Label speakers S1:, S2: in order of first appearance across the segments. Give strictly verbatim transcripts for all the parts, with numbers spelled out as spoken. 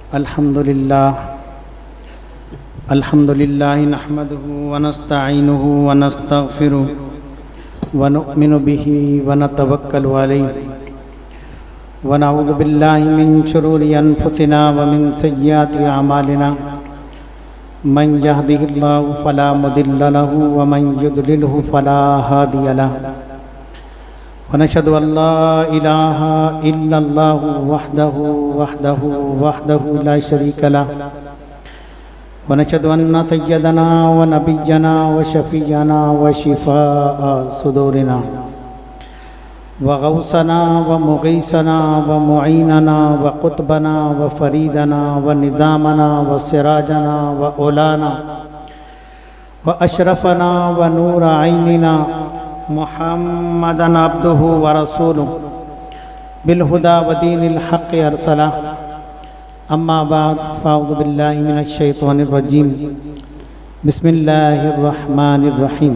S1: अल्हम्दुलिल्लाह अल्हम्दुलिल्लाह नहमदुहु व नस्तईनुहु व नस्तगफिरुहु व नु'मिनु बिही व नतवक्कलु अलैहि व नऊज़ु बिल्लाहि मिन शुरूरि अनफुसिना व मिन सय्यिआति अमालिना मन यहदिहिल्लाहु फला मुदिल्ल लहु व मन युद्लिलहु फला हादिय लहु व नशहदु अल्ला इलाहा इल्लल्लाहु वहदहु वहदहु वहदहु ला शरीक लहु व नशहदु अन्ना सय्यदना व नबिय्यना व शफीअना व शिफाअ सुदूरिना व गौसना व मुगीसना व मुईनना व कुतबना व फरीदना व निज़ामना व सिराजना व औलाना व अशरफना व नूर आइनिना मुहम्मदन अब्दुहु व रसूलुहु बिलहुदा व दीनिल हक़ अरसला अम्मा बाद फ़अऊज़ु बिल्लाहि मिनश शैतानिर रजीम बिस्मिल्लाहिर रहमानिर रहीम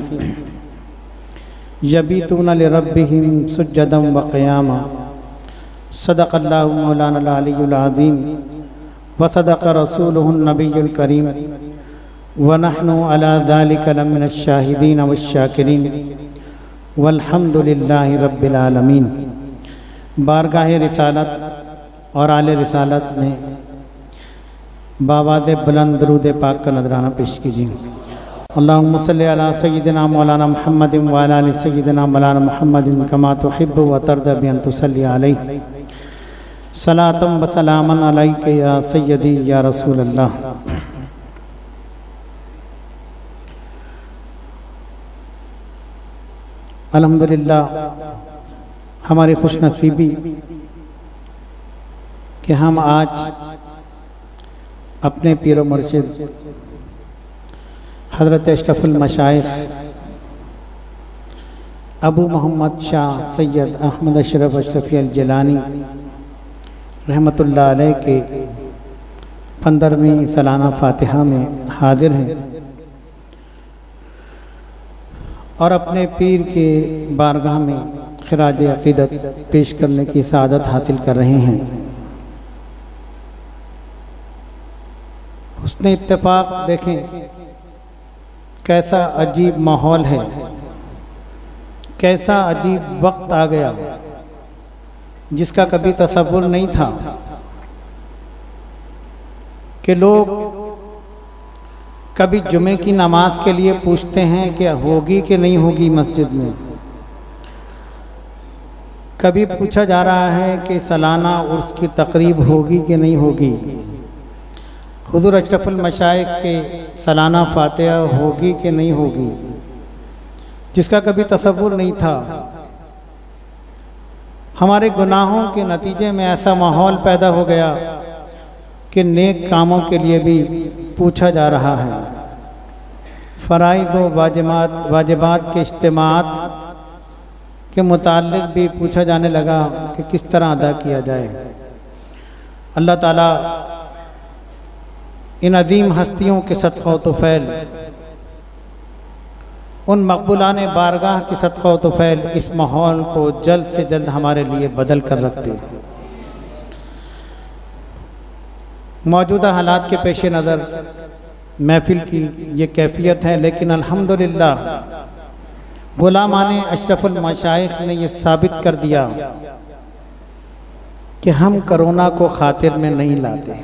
S1: यबीतून लिरब्बिहिम सुज्जदन व क़ियामा सदक़ल्लाहु मौलानाल अलियुल अज़ीम व सदक़ रसूलुहुन नबियुल करीम व नहनु अला ज़ालिका लमिनश शाहिदीन वश्शाकिरीन वल्हम्दुलिल्लाहि रब्बिल आलमीन। बारगाह रिसालत और आले रिसालत में बावाज़ बुलंद दरूद पाक का नजराना पेश कीजिए। अल्लाहुम्मा सल्लि अला सय्यिदिना मौलाना मुहम्मदिन व अला आलि सय्यिदिना मौलाना मुहम्मदिन कमा तुहिब्बु व तर्दा बि अन तुसल्ली अलैहि सलातम व सलामन अलैका या सय्यदी या रसूल अल्लाह। अल्हम्दुलिल्लाह हमारी खुशनसीबी कि हम आज अपने पीर व मुर्शिद हज़रत अशरफुल मशाइख अबू मोहम्मद शाह सैयद अहमद अशरफ अशरफी अल जिलानी रहमतुल्लाह अलैह के पंद्रहवीं सालाना फातिहा में हाजिर हैं और अपने पीर के बारगाह में खिराज अक़ीदत पेश करने की सआदत हासिल कर रहे हैं। उसने इत्तेफाक देखें कैसा अजीब माहौल है, कैसा अजीब वक्त आ गया जिसका कभी तसव्वुर नहीं था कि लोग कभी जुमे की नमाज के लिए पूछते हैं कि होगी कि नहीं होगी मस्जिद में, कभी पूछा जा रहा है कि सालाना उर्स की तकरीब होगी कि नहीं होगी, हुज़ूर अशरफुल मशाइख के सालाना फातिहा होगी कि नहीं होगी, जिसका कभी तसव्वुर नहीं था। हमारे गुनाहों के नतीजे में ऐसा माहौल पैदा हो गया कि नेक कामों के लिए भी पूछा जा रहा है। फ़राइज़ व वाजिबात वाजिबात के इज्तिमात के मुताल्लिक़ भी पूछा जाने लगा कि किस तरह अदा किया जाए। अल्लाह ताला इन अजीम हस्तियों के सदक़ा तुफ़ैल, उन मक़बूलान बारगाह के सदक़ा तुफ़ैल इस माहौल को जल्द से जल्द हमारे लिए बदल कर रख दे। मौजूदा हालात के पेश नज़र महफिल की ये कैफियत है, लेकिन अल्हम्दुलिल्लाह गुलामाने अशरफुल मशाइख ने ये साबित कर दिया कि हम कोरोना को खातिर में नहीं लाते।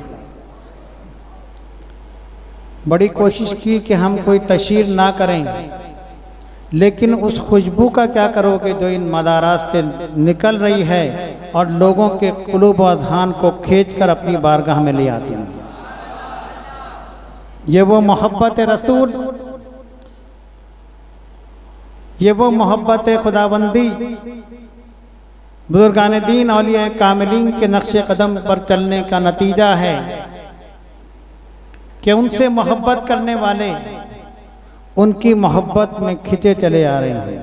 S1: बड़ी कोशिश की कि हम कोई तशहीर ना करें, लेकिन उस खुशबू का क्या करोगे जो इन मदारात से निकल रही है और लोगों के क़ुलूब व अज़हान को खींच कर अपनी बारगाह में ले आती है। ये वो मोहब्बत रसूल, ये वो मोहब्बत खुदाबंदी बुजुर्गान दीन औलिया कामिलीन के नक्शे कदम पर चलने का नतीजा है कि उनसे मोहब्बत करने वाले उनकी मोहब्बत में खिंचे चले आ रहे हैं।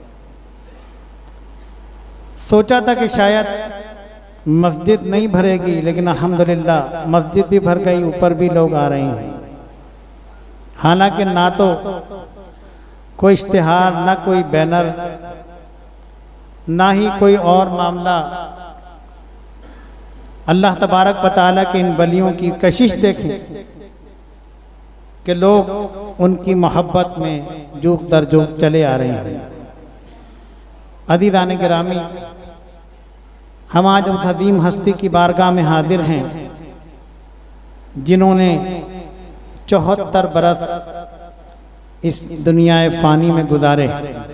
S1: सोचा था कि शायद मस्जिद नहीं भरेगी, लेकिन अल्हम्दुलिल्लाह मस्जिद भी भर गई, ऊपर भी लोग आ रहे हैं। हालांकि ना तो कोई इश्तिहार, ना कोई बैनर, ना ही कोई और मामला अल्लाह तबारक व तआला के इन वलियों की कशिश देखें कि लोग उनकी मोहब्बत में जुग दर जुग चले आ रहे हैं। अज़ीज़ान गिरामी, हम आज उस अज़ीम हस्ती की बारगाह में हाजिर हैं जिन्होंने चौहत्तर बरस इस दुनिया फ़ानी में गुजारे।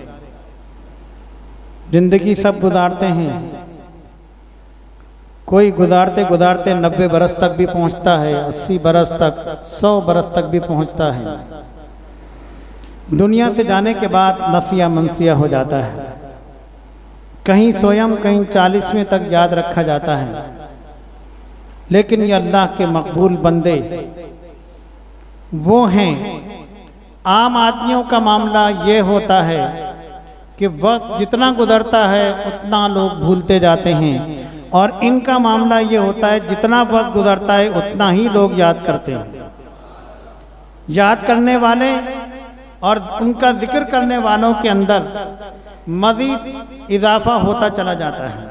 S1: जिंदगी सब गुजारते हैं, कोई गुजारते गुजारते नब्बे बरस तक भी पहुंचता है, अस्सी बरस तक, सौ बरस तक भी पहुंचता है। दुनिया से जाने के बाद नसिया मनसिया हो जाता है, कहीं स्वयं कहीं चालीसवें तक याद रखा जाता है। लेकिन ये अल्लाह के मकबूल बंदे वो हैं। आम आदमियों का मामला ये होता है कि वक्त जितना गुजरता है उतना लोग भूलते जाते हैं, और इनका मामला ये होता है जितना वक्त गुजरता है उतना ही लोग याद करते हैं। याद करने वाले और उनका जिक्र करने वालों के अंदर मज़ीद इजाफा होता चला जाता है।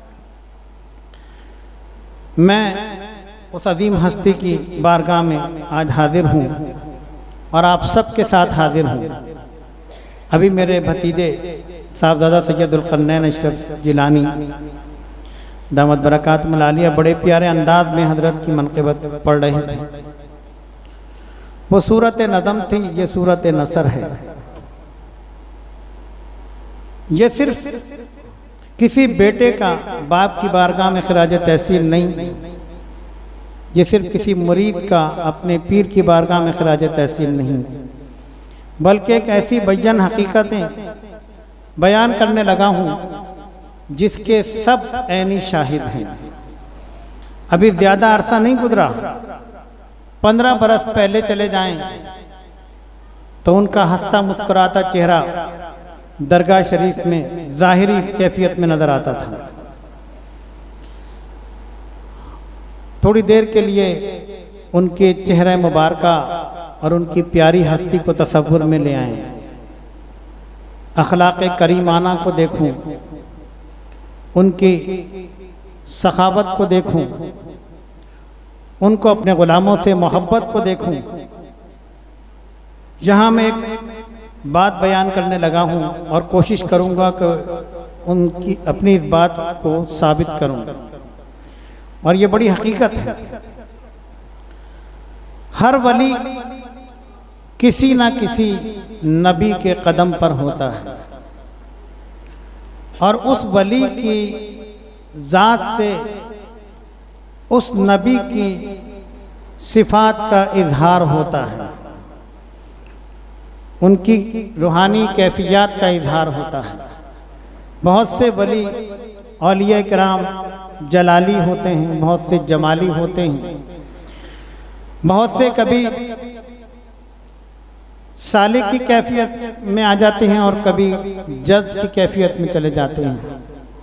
S1: मैं उस अजीम हस्ती की बारगाह में आज हाजिर हूँ और आप सबके साथ हाजिर हूँ। अभी मेरे भतीजे साहबजादा सैयदुल क़रनैन अशरफ जिलानी दामद बरक़ात मलालिया बड़े प्यारे अंदाज में हजरत की मनक़िबत पढ़ रहे थे। वो सूरत नज़म थी, ये सूरत नसर है। ये सिर्फ किसी बेटे का बाप की बारगाह में खिराज तहसीन नहीं, ये सिर्फ किसी मुरीद का अपने पीर की बारगाह में खिराज तहसीन नहीं, बल्कि एक ऐसी बयान हकीकतें बयान करने लगा हूँ जिसके सब ऐनी शाहिद हैं। अभी ज़्यादा अरसा नहीं गुजरा, पंद्रह बरस पहले चले जाएं तो उनका हंसता मुस्कुराता चेहरा दरगाह शरीफ में ज़ाहिरी कैफियत में नज़र आता था। थोड़ी देर के लिए उनके चेहरे मुबारका और उनकी प्यारी हस्ती को तसव्वुर में ले आएं, अखलाक़ करीमाना को देखूं, उनकी सखावत को देखूं, उनको अपने ग़ुलामों से मोहब्बत को देखूं। यहाँ मैं एक बात बयान करने लगा हूँ और कोशिश करूँगा कि उनकी अपनी इस बात को साबित करूँ, और ये बड़ी हकीकत है। हर वली किसी ना किसी नबी के कदम पर होता है, और उस वली की ज़ात से उस नबी की सिफात का इजहार होता है, उनकी रूहानी कैफियत का इजहार होता है। बहुत से वली औलिया किराम जलाली होते हैं, बहुत से जमाली होते हैं, बहुत से कभी सालिक की कैफियत में आ जाते हैं और कभी जज्ब की कैफियत में चले जाते हैं।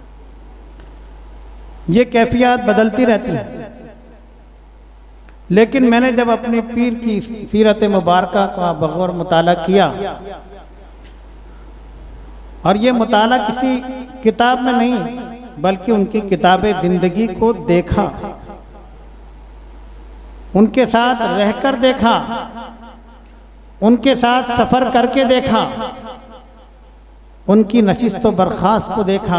S1: ये कैफियत बदलती रहती है। लेकिन मैंने जब अपने पीर की सीरत मुबारका का बगौर मुताला किया, और ये मुताला किसी किताब में नहीं बल्कि उनकी किताब ज़िंदगी को देखा, उनके साथ रहकर देखा, उनके साथ सफ़र करके देखा, उनकी नशिस्त व बर्खास्त को देखा,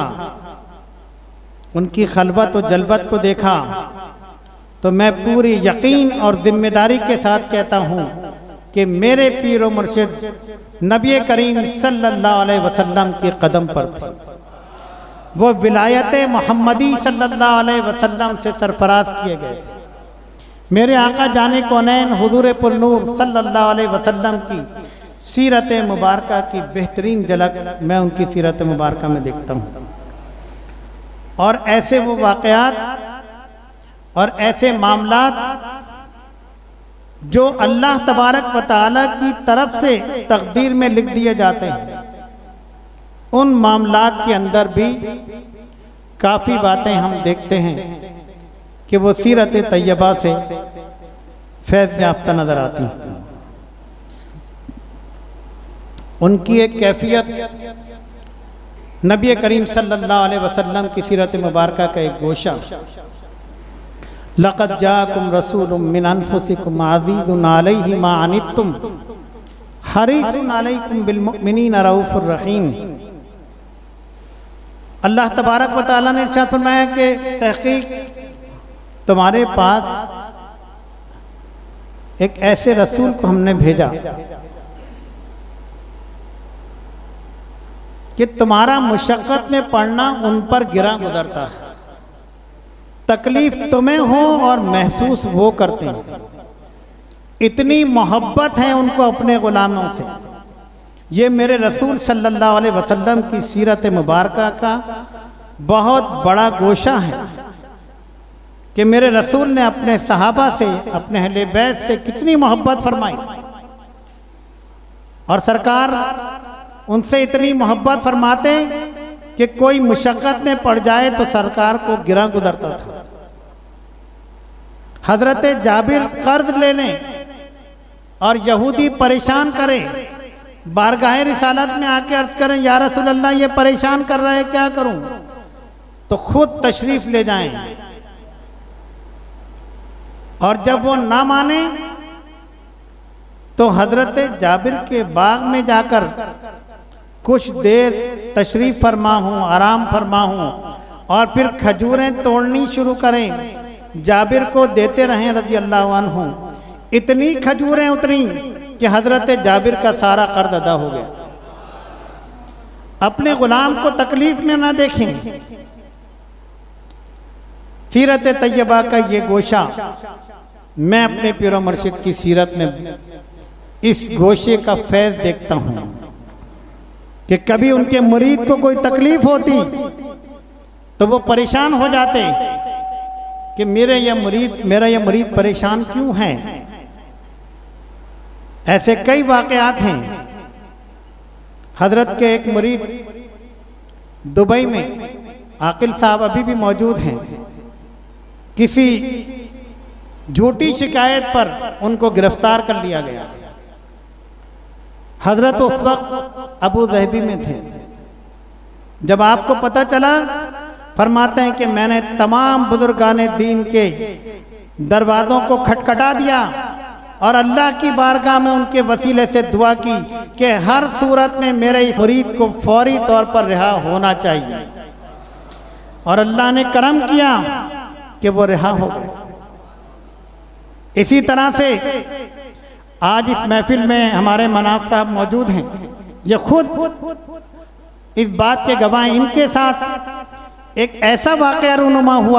S1: उनकी खलबत व जलबत को देखा, तो मैं पूरी यकीन और जिम्मेदारी के साथ कहता हूँ कि मेरे पीर व मुर्शिद नबी करीम सल्लल्लाहु अलैहि वसल्लम के कदम पर थे। वो विलायत मोहम्मदी सल्लल्लाहु अलैहि वसल्लम से सरफराज किए गए थे। मेरे आका जाने कौनैन हुजूर पुर नूर सल्लल्लाहु अलैहि वसल्लम की सीरत मुबारका की बेहतरीन झलक मैं उनकी सीरत मुबारका में देखता हूँ। और ऐसे वो वाक़यात और ऐसे मामलात जो अल्लाह तबारक व तआला की तरफ से तकदीर में लिख दिए जाते हैं, उन मामलात के अंदर भी काफ़ी बातें हम देखते हैं कि वो सीरत तैयबा से फैज़ याफ्ता नज़र आती हैं। उनकी एक कैफियत नबी करीम सल्लल्लाहु अलैहि वसल्लम की सीरत मुबारका का एक गोशा लक़द जाकुम रसूलुम मिन अनफुसिकुम अज़ीज़ुन अलैहि मा अनित्तुम हरीसुन अलैकुम बिल मुमिनीना रऊफ़ुर रहीम। अल्लाह तबारक व तआला ने इरशाद फरमाया कि तहक़ीक़ तुम्हारे पास एक ऐसे रसूल को हमने भेजा कि तुम्हारा मुशक्क़त में पड़ना उन पर गिरा गुजरता है, तकलीफ तुम्हें हो और महसूस वो करते हैं। इतनी मोहब्बत है उनको अपने ग़ुलामों से। ये मेरे रसूल सल्लल्लाहु अलैहि वसल्लम की सीरत मुबारका का बहुत बड़ा गोशा है कि मेरे रसूल ने अपने सहाबा से, अपने अहले बैत से कितनी मोहब्बत फरमाई, और सरकार उनसे इतनी मोहब्बत फरमाते कि कोई मुशक्क़त में पड़ जाए तो सरकार को गिरा गुजरता था। हजरत जाबिर कर्ज ले लें और यहूदी परेशान करें, बारगाह रिसालत में आके अर्ज करें या रसूल अल्लाह ये परेशान कर रहा है क्या करूं, तो खुद तशरीफ ले जाएं, और जब वो ना माने तो हजरत जाबिर के बाग में जाकर कुछ देर तशरीफ फरमा हूँ, आराम फरमा हूँ, और फिर खजूरें तोड़नी शुरू करें, जाबिर को देते रहें रज़ी अल्लाह अन्हु। इतनी खजूरें उतरी कि हजरत जाबिर का सारा कर्ज अदा हो गया। अपने गुलाम को तकलीफ में ना देखें। सीरत तैयबा का ये गोशा मैं अपने पीरो मुर्शिद की सीरत में इस गोशे का फैज़ देखता हूँ कि कभी उनके मुरीद को कोई तकलीफ होती तो वो परेशान हो जाते कि मेरे ये मुरीद मेरा ये मुरीद परेशान क्यों है। ऐसे कई वाक़यात हैं। हजरत के एक मुरीद दुबई में, आकिल साहब अभी भी मौजूद हैं, किसी झूठी शिकायत पर उनको गिरफ्तार कर लिया गया। हजरत उस वक्त अबू ज़हबी में थे। जब आपको पता चला, फरमाते हैं कि मैंने तमाम बुजुर्गाने दीन के दरवाज़ों को खटखटा दिया और अल्लाह की बारगाह में उनके वसीले से दुआ की कि हर सूरत में मेरे इस मुरीद को फौरी तौर पर रिहा होना चाहिए, और अल्लाह ने करम किया कि वो रिहा हो गए। इसी तरह से आज इस महफिल में हमारे मनाफ साहब मौजूद हैं, ये खुद इस बात के गवाह। इनके साथ एक ऐसा वाक़या रूनुमा हुआ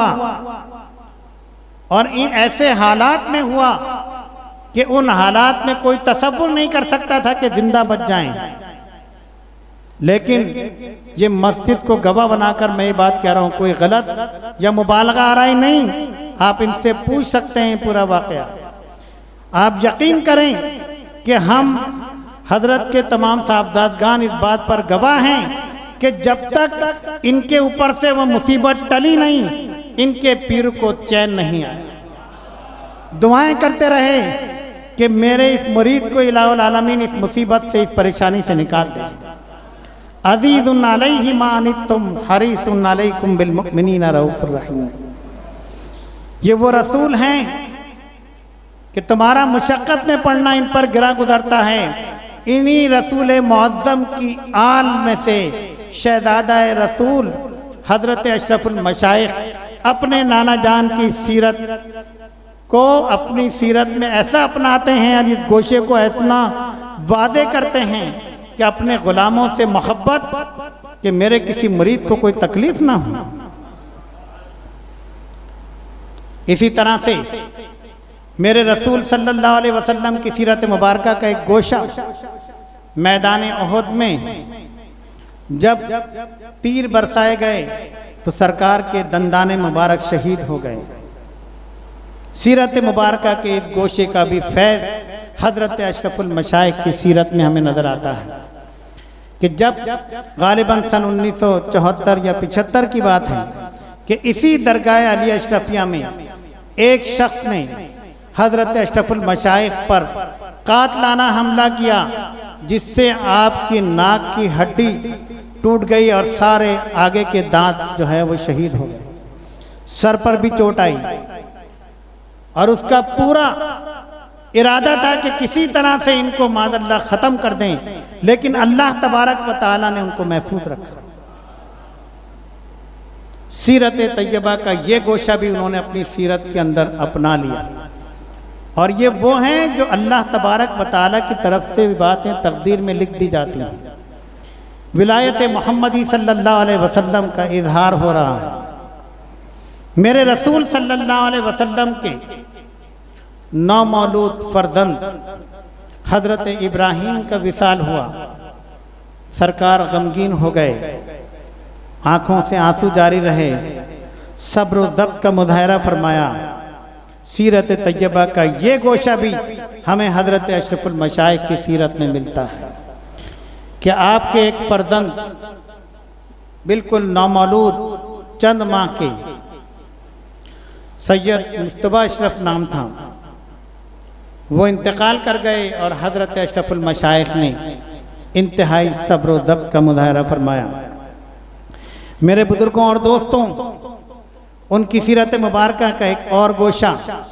S1: और इन ऐसे हालात में हुआ कि उन हालात में कोई तसव्वुर नहीं कर सकता था कि जिंदा बच जाएं। लेकिन ये मस्जिद को गवाह बनाकर मैं ये बात कह रहा हूँ, कोई गलत या मुबालगा आ रहा है नहीं। आप इनसे पूछ सकते हैं पूरा वाक़या। आप यकीन करें कि हम हजरत के तमाम साहबजादगान इस बात पर गवाह हैं कि जब तक इनके ऊपर से वह मुसीबत टली नहीं, इनके पीर को चैन नहीं आया। दुआएं करते रहे कि मेरे इस मुरीद को इलाहुल आलमीन इस मुसीबत से, इस परेशानी से निकाल दे। अज़ीज़ुन अलैहि मा अनित्तुम हरीसुन अलैकुम बिल मुमिनीना रऊफ़ुर रहीम। ये वो रसूल हैं कि तुम्हारा मुशक्क़त में पड़ना इन पर गिरा गुजरता है। इन्हीं रसूल मुअज़्ज़म की आल में से शहज़ादा रसूल हज़रत अशरफुल मशाइख़ अपने नाना जान की सीरत को अपनी सीरत में ऐसा अपनाते हैं और इस गोशे को इतना वादे करते हैं कि अपने ग़ुलामों से मोहब्बत कि मेरे किसी मुरीद को कोई तकलीफ़ ना हो। इसी तरह से मेरे रसूल सल्लल्लाहु अलैहि वसल्लम की सीरत मुबारका का एक गोशा मैदान उहद में जब तीर बरसाए गए तो सरकार के दंदाने मुबारक शहीद हो गए। सीरत मुबारका के इस गोशे का भी फैज़ हज़रत अशरफुल मशाइख़ की सीरत में हमें नज़र आता है कि जब गालिबन सन उन्नीस सौ चौहत्तर या पिछहत्तर की बात है कि इसी दरगाह अली अशरफिया में एक शख्स ने हज़रत अशरफुल मशाइख़ पर कातलाना हमला किया, जिससे आपकी नाक की हड्डी टूट गई और सारे आगे के दांत जो है वो शहीद हो गए। सर पर भी चोट आई। और उसका पूरा इरादा था कि किसी तरह से इनको मादल्ला ख़त्म कर दें, लेकिन अल्लाह तबारक व तआला ने उनको महफूज रखा। सीरत तैयबा का ये गोशा भी उन्होंने अपनी सीरत के अंदर अपना लिया, और ये वो हैं जो अल्लाह तबारक व तआला की तरफ से भी बातें तकदीर में लिख दी जाती हैं। विलायत मोहम्मदी सल्लल्लाहु अलैहि वसल्लम का इजहार हो रहा है। मेरे रसूल सल्लल्लाहु अलैहि वसल्लम के नौमौलूद फर्जंद हज़रत इब्राहीम का विसाल हुआ। सरकार गमगीन हो गए, आँखों से आंसू जारी रहे, सब्र व ज़ब्त का मुजाहरा फरमाया। सीरत तैयबा का ये गोशा भी हमें हज़रत अशरफुल मशाइख की सीरत में मिलता है कि आपके एक फर्जंद बिल्कुल नौमौलूद चंद माह के सैयद मुस्तफ़ा अशरफ नाम था, वो इंतकाल कर गए और हज़रत अशरफुल मशाइख ने इंतहाई सब्र व ज़ब्त का मुजाहरा फरमाया। मेरे बुजुर्गों और दोस्तों, उनकी सीरत मुबारक का एक और गोशा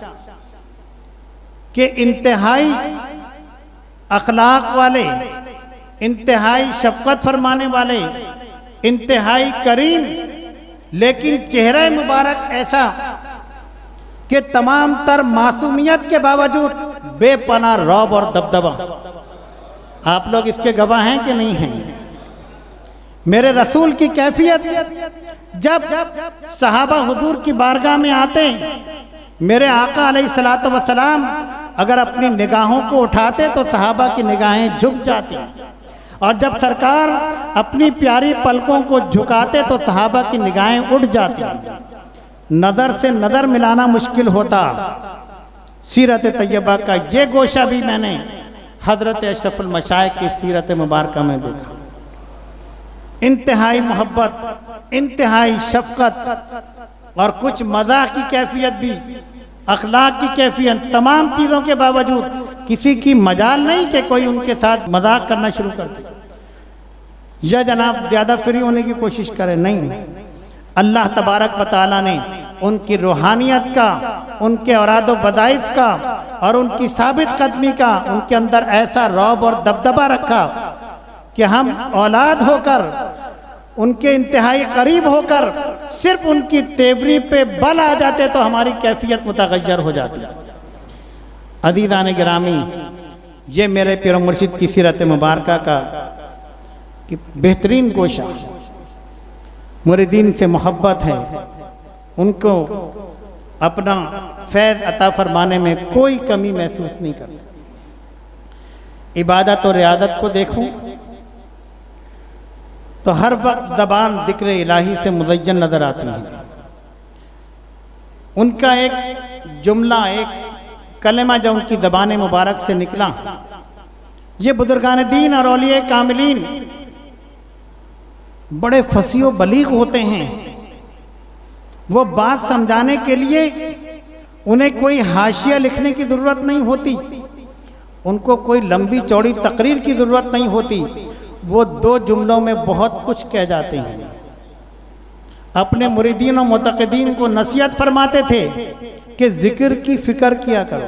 S1: कि इंतहाई अखलाक वाले, इंतहाई शफकत फरमाने वाले, इंतहाई करीम, लेकिन चेहरा मुबारक ऐसा कि तमाम तर मासूमियत के बावजूद बेपनाह रौब और दबदबा। आप लोग इसके गवाह हैं कि नहीं हैं? मेरे रसूल की कैफियत, जब सहाबा हुजूर की बारगाह में आते, मेरे आका अलैहिस्सलातु वस्सलाम अगर अपनी निगाहों को उठाते तो सहाबा की निगाहें झुक जाती, और जब सरकार अपनी प्यारी पलकों को झुकाते तो सहाबा की निगाहें उठ जाती, नज़र से नज़र मिलाना मुश्किल होता। सीरत तैयबा का ये गोशा भी मैंने हज़रत अशरफुल मशाइख की सीरत मुबारक में देखा। इंतहाई मोहब्बत, इंतहाई शफकत और कुछ मज़ाक की कैफियत भी, अखलाक की कैफियत, तमाम चीज़ों के बावजूद किसी की मजाल नहीं कि कोई उनके साथ मजाक करना शुरू कर दे या जनाब ज़्यादा फ्री होने की कोशिश करे। नहीं, अल्लाह तबारक व तआला ने उनकी रूहानियत का, उनके औराद व वज़ाइफ का और उनकी साबित कदमी का उनके अंदर ऐसा रौब और दबदबा रखा कि हम औलाद होकर, उनके इंतहाई करीब होकर सिर्फ उनकी तेवरी पे बल आ जाते तो हमारी कैफियत मुतगय्यर हो जाती। अज़ीज़ान गिरामी, ये मेरे पीर मुर्शिद की सीरत मुबारक का कि बेहतरीन गोशा, मुरीदीन से मोहब्बत है, उनको अपना फैज़ अता फरमाने में कोई कमी महसूस नहीं करते। इबादत और रियादत को देखूं तो हर वक्त ज़बान ज़िक्र इलाही से मुज़य्यन नज़र आती है। उनका एक जुमला, एक कलमा जो उनकी ज़बान मुबारक से निकला, ये बुजुर्गान दीन और औलिया कामिलीन बड़े फसीह बलीग होते हैं। वो बात समझाने के लिए उन्हें कोई हाशिया लिखने की ज़रूरत नहीं होती, उनको कोई लंबी चौड़ी तकरीर की ज़रूरत नहीं होती। वो दो जुमलों में बहुत कुछ कह जाते हैं। अपने मुरीदीन और मुतक़िदीन को नसीहत फरमाते थे कि जिक्र की फिक्र किया करो।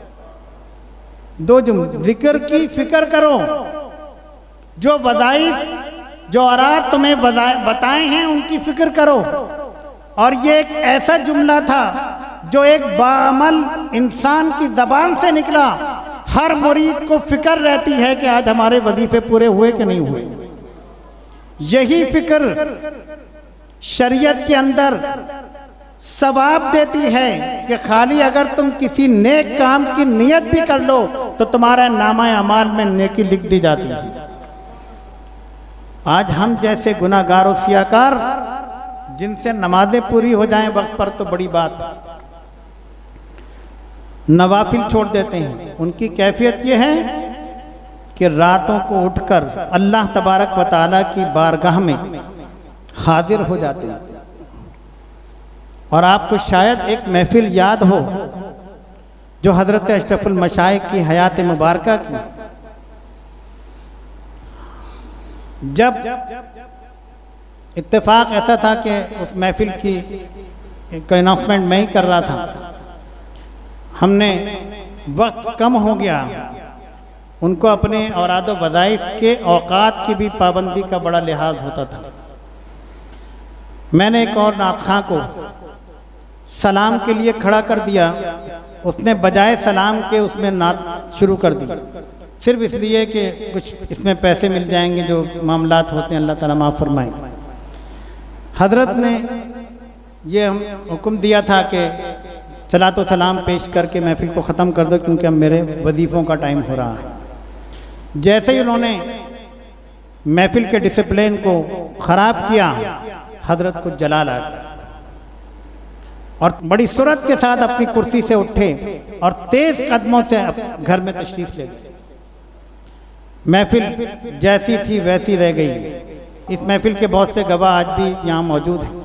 S1: दो जुमले, जिक्र की फिक्र करो, जो वज़ाइफ, जो औरात तुम्हें बताए हैं उनकी फिक्र करो। और ये एक ऐसा जुमला था जो एक बाअमल इंसान की ज़बान से निकला। हर मुरीद को फिक्र रहती है कि आज हमारे वजीफे पूरे हुए कि नहीं हुए। यही फिक्र शरीयत के अंदर सवाब देती है कि खाली अगर तुम किसी नेक काम की नियत भी कर लो तो तुम्हारा नामा अमाल में नेकी लिख दी जाती है। आज हम जैसे गुनाहगार और सियाकार जिनसे नमाजें पूरी हो जाएं वक्त पर तो बड़ी बात, नवाफिल छोड़ देते हैं। उनकी कैफियत ये है कि रातों को उठकर अल्लाह तबारक व तआला की बारगाह में हाजिर हो जाते हैं। और आपको शायद एक महफिल याद हो जो हज़रत अशरफुल मशाइख की हयात मुबारक की, जब इत्तेफाक ऐसा था कि उस महफिल की अनाउंसमेंट मैं ही कर रहा था। हमने वक्त कम हो गया, उनको अपने औराद वज़ाइफ के औकात की भी पाबंदी का बड़ा लिहाज होता था। मैंने एक और नात खां को सलाम के लिए खड़ा कर दिया, उसने बजाय सलाम के उसमें नात शुरू कर दी, सिर्फ इसलिए कि कुछ इसमें पैसे मिल जाएंगे जो मामलात होते हैं, अल्लाह ताला माफ़ फरमाए। हज़रत ने ये हम हुक्म दिया था कि सलातो सलाम पेश करके महफिल को ख़त्म कर दो, क्योंकि अब मेरे वजीफ़ों का टाइम हो रहा है। जैसे ही उन्होंने महफिल के डिसिप्लिन को ख़राब किया, हज़रत को जलाल आ गया और बड़ी सूरत के साथ अपनी कुर्सी से उठे और तेज़ कदमों से घर में तशरीफ़ ले गए। महफिल जैसी थी वैसी रह गई। इस महफिल के बहुत से गवाह आज भी यहाँ मौजूद हैं।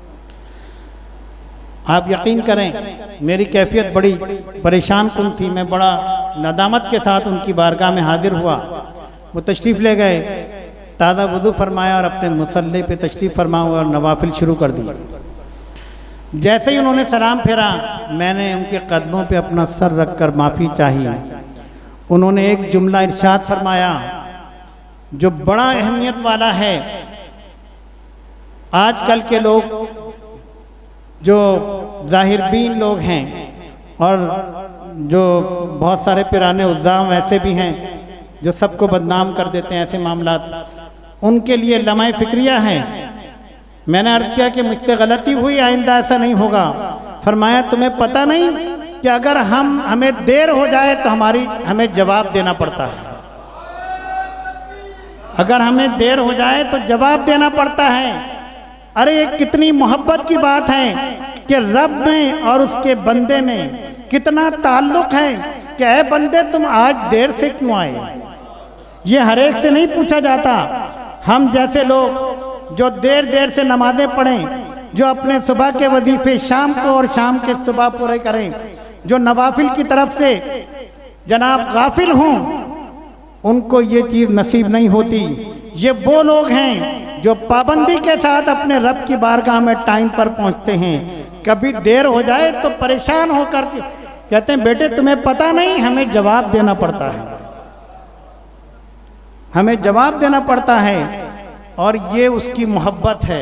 S1: आप यकीन करें, मेरी कैफियत बड़ी परेशान कुन थी। मैं बड़ा नदामत के साथ उनकी बारगाह में हाजिर हुआ। वो तशरीफ़ ले गए, ताज़ा वज़ू फरमाया और अपने मुसल्ले पे तशरीफ़ फरमा और नवाफिल शुरू कर दी। जैसे ही उन्होंने सलाम फेरा, मैंने उनके कदमों पे अपना सर रख कर माफ़ी चाही। उन्होंने एक जुमला इरशाद फरमाया जो बड़ा अहमियत वाला है। आजकल के लोग जो ज़ाहिर बीन लोग हैं और जो बहुत सारे पुराने उज़्ज़ाम ऐसे भी हैं जो सबको बदनाम कर देते हैं, ऐसे मामलात, उनके लिए लम्हा फ़िक्रिया है। मैंने अर्ज़ किया कि मुझसे गलती हुई, आइंदा ऐसा नहीं होगा। फरमाया तुम्हें पता नहीं कि अगर हम हमें देर हो जाए तो हमारी हमें जवाब देना पड़ता है। अगर हमें देर हो जाए तो जवाब देना पड़ता है। अरे ये कितनी मोहब्बत की बात है कि रब में और उसके बंदे में कितना ताल्लुक़ है कि ऐ बंदे तुम आज देर से क्यों आए। ये हर एक से नहीं पूछा जाता। हम जैसे लोग जो देर देर से नमाजें पढ़ें, जो अपने सुबह के वजीफे शाम को और शाम के सुबह पूरे करें, जो नवाफिल की तरफ से जनाब गाफिल हों, उनको ये चीज़ नसीब नहीं होती। ये वो लोग हैं जो पाबंदी के साथ अपने रब की बारगाह में टाइम पर पहुंचते हैं। कभी देर हो जाए तो परेशान होकर कहते हैं बेटे तुम्हें पता नहीं, हमें जवाब देना पड़ता है, हमें जवाब देना पड़ता है। और ये उसकी मोहब्बत है।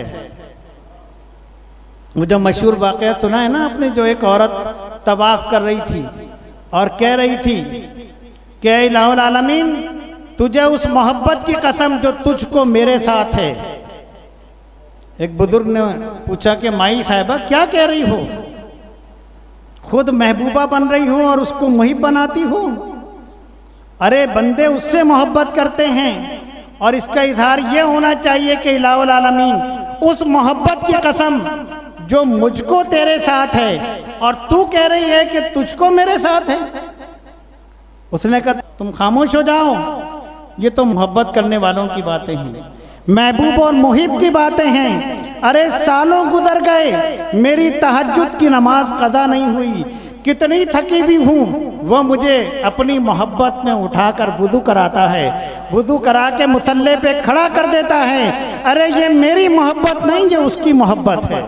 S1: वो जो मशहूर वाक़या सुना है ना आपने, जो एक औरत तवाफ कर रही थी और कह रही थी कि इलाहुल आलमीन तुझे उस मोहब्बत की कसम जो तुझको मेरे साथ है। एक बुजुर्ग ने पूछा कि माई साहिबा क्या कह रही हो, खुद महबूबा बन रही हो और उसको मुहिब बनाती हो। अरे बंदे उससे मोहब्बत करते हैं और इसका इजहार ये होना चाहिए कि इलाहुल आलमीन उस मोहब्बत की कसम जो मुझको तेरे साथ है और तू कह रही है कि तुझको मेरे साथ है। उसने कहा तुम खामोश हो जाओ, ये तो मोहब्बत करने वालों की बातें हैं, महबूब और मुहिब की बातें हैं। अरे सालों गुजर गए, मेरी तहज्जुद की नमाज कज़ा नहीं हुई, कितनी थकी भी हूँ, वो मुझे अपनी मोहब्बत में उठाकर वुज़ू कराता है, वुज़ू करा के मुसल्ले पे खड़ा कर देता है। अरे ये मेरी मोहब्बत नहीं, ये उसकी मोहब्बत है।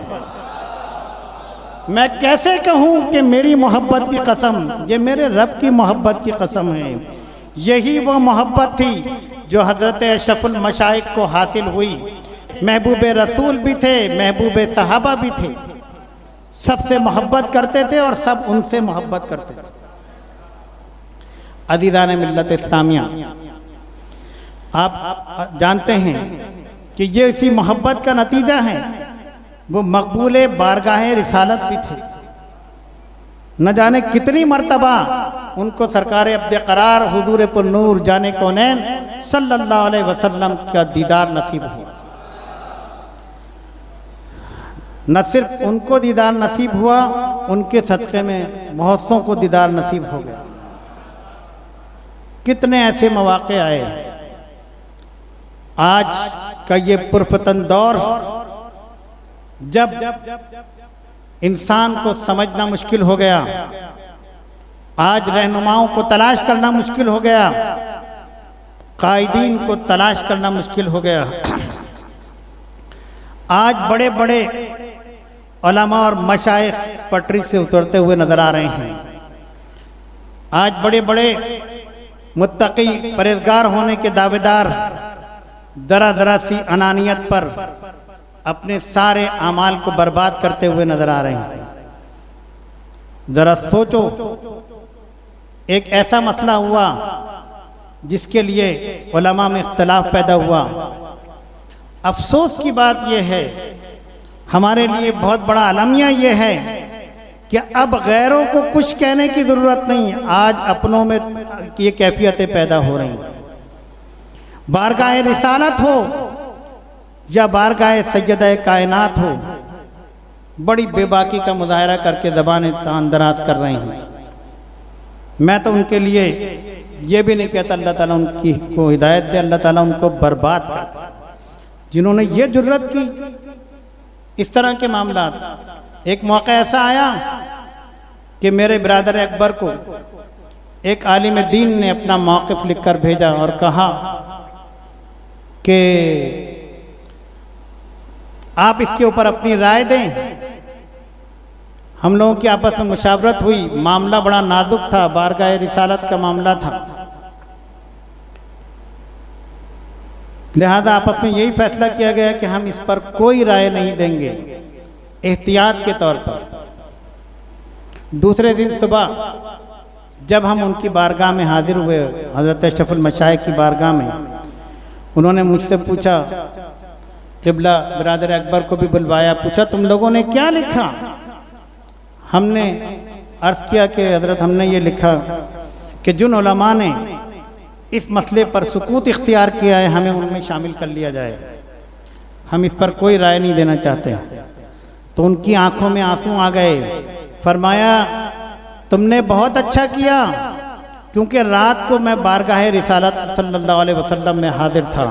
S1: मैं कैसे कहूँ कि मेरी मोहब्बत की कसम, ये मेरे रब की मोहब्बत की कसम है। यही वो मोहब्बत थी जो हज़रत अशरफुल मशाइख को हासिल हुई। महबूब रसूल भी थे, महबूब सहाबा भी थे, सबसे मोहब्बत करते थे और सब उनसे मोहब्बत करते थे। अज़ीज़ान मिल्लत इस्लामिया, आप जानते हैं कि ये इसी मोहब्बत का नतीजा है। वो मकबूल बारगाह रिसालत भी थे। न जाने कितनी मर्तबा उनको सरकार अब्द करार हुजूर पुर नूर जाने कौनैन सल्लल्लाहु अलैहि वसल्लम का दीदार नसीब हुआ। न सिर्फ उनको दीदार नसीब हुआ, उनके सदक़े में बहुत सौ को दीदार नसीब हो गया। कितने ऐसे मौक़े आए। आज का ये पुरफतन दौर जब इंसान को समझना मुश्किल हो गया, आज रहनुमाओं को तलाश करना मुश्किल हो गया, कायदीन को तलाश करना मुश्किल हो गया। आज बड़े बड़े उलमा और मशाइख पटरी से उतरते हुए नजर आ रहे हैं। आज बड़े बड़े मुत्तकी परहेजगार होने के दावेदार दरा दरा सी अनानियत पर अपने सारे अमाल को बर्बाद करते हुए नजर आ रहे हैं। जरा सोचो, एक ऐसा मसला हुआ जिसके लिए उलमा में इख्तलाफ पैदा हुआ। अफसोस की बात यह है, हमारे लिए बहुत बड़ा अलमिया यह है कि अब गैरों को कुछ कहने की ज़रूरत नहीं है। आज अपनों में ये कैफियतें पैदा हो रही हैं। बारगाह रिसालत हो या बारगाह सैयदा कायनात हो, बड़ी बेबाकी का मुजाहरा करके ज़बान तान दराज कर रहे हैं। मैं तो उनके लिए ये भी नहीं कहता अल्लाह ताला उनकी को हिदायत दे, अल्लाह ताला उनको बर्बाद कर, जिन्होंने ये जुर्रत की इस तरह के मामला। एक मौका ऐसा आया कि मेरे बिरादर अकबर को एक आलिम दीन ने अपना मौक़िफ़ लिख कर भेजा और कहा कि आप इसके ऊपर अपनी राय दें। हम लोगों की आपस में मुशावरत हुई। मामला बड़ा नाजुक था, बारगाह रिसालत का मामला था, लिहाजा आपस में यही फैसला किया गया कि हम इस पर कोई राय नहीं देंगे, एहतियात के तौर पर। दूसरे दिन सुबह जब हम उनकी बारगाह में हाजिर हुए, हज़रत अशरफुल मशाइख की बारगाह में, उन्होंने मुझसे पूछा, क़िबला बिरादर अकबर को भी बुलवाया, पूछा तुम लोगों ने क्या लिखा? हमने अर्ज़ किया कि हज़रत हमने ये लिखा कि जिन उलमा ने इस मसले पर सुकूत इख्तियार किया है, हमें उनमें शामिल कर लिया जाए, हम इस पर कोई राय नहीं देना चाहते। तो उनकी आंखों में आंसू आ गए। फरमाया तुमने बहुत अच्छा किया, क्योंकि रात को मैं बारगाह रिसालत सल्लल्लाहु अलैहि वसल्लम में हाजिर था।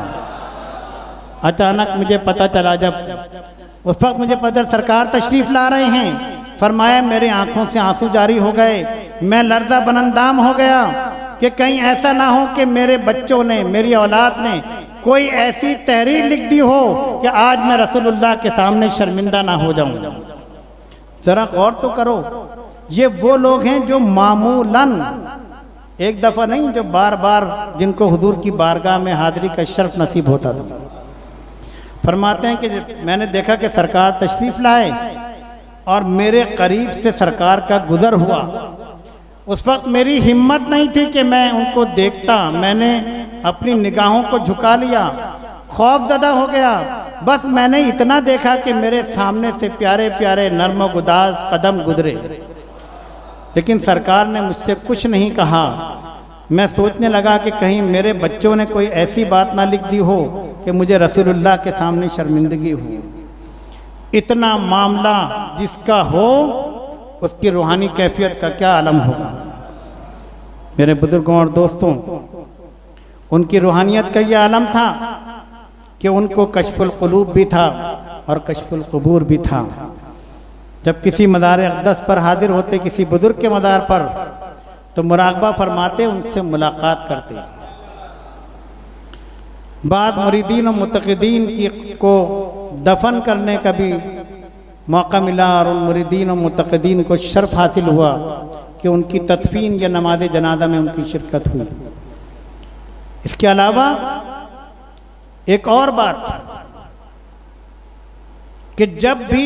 S1: अचानक मुझे पता चला, जब उस वक्त मुझे पता सरकार तशरीफ़ ला रहे हैं, फरमाया मेरी आंखों से आंसू जारी हो गए। मैं लर्ज़ा बनंदाम हो गया कि कहीं ऐसा ना हो कि मेरे बच्चों ने, मेरी औलाद ने कोई ऐसी तहरीर लिख दी हो कि आज मैं रसूलुल्लाह के सामने शर्मिंदा ना हो जाऊं। जरा गौर तो करो, ये वो लोग हैं जो मामूलन, एक दफ़ा नहीं, जो बार बार जिनको हुजूर की बारगाह में हाज़िरी का शर्फ नसीब होता था। फरमाते हैं कि मैंने देखा कि सरकार तशरीफ़ लाए और मेरे करीब से सरकार का गुज़र हुआ। उस वक्त मेरी हिम्मत नहीं थी कि मैं उनको देखता, मैंने अपनी निगाहों को झुका लिया, खौफज़दा हो गया। बस मैंने इतना देखा कि मेरे सामने से प्यारे प्यारे नर्म गुदाज कदम गुजरे, लेकिन सरकार ने मुझसे कुछ नहीं कहा। मैं सोचने लगा कि कहीं मेरे बच्चों ने कोई ऐसी बात ना लिख दी हो कि मुझे रसूलुल्लाह के सामने शर्मिंदगी हो। इतना मामला जिसका हो, उसकी रूहानी कैफियत का क्या आलम होगा। मेरे बुजुर्गों और दोस्तों, उनकी रूहानियत का यह आलम था कि उनको कश्फुल क़ुलूब भी था और कश्फुल क़ुबूर भी था। जब किसी मज़ार अक़दस पर हाजिर होते, किसी बुजुर्ग के मज़ार पर, तो मुराक़बा फरमाते, उनसे मुलाकात करते। बाद मुरीदीन और मुतक़िदीन की को दफन करने का भी मौका मिला और उन मुरीदीन और मुतक़िदीन को शर्फ हासिल हुआ कि उनकी तदफीन या नमाज जनाजा में उनकी शिरकत हुई। इसके अलावा एक और बात कि जब भी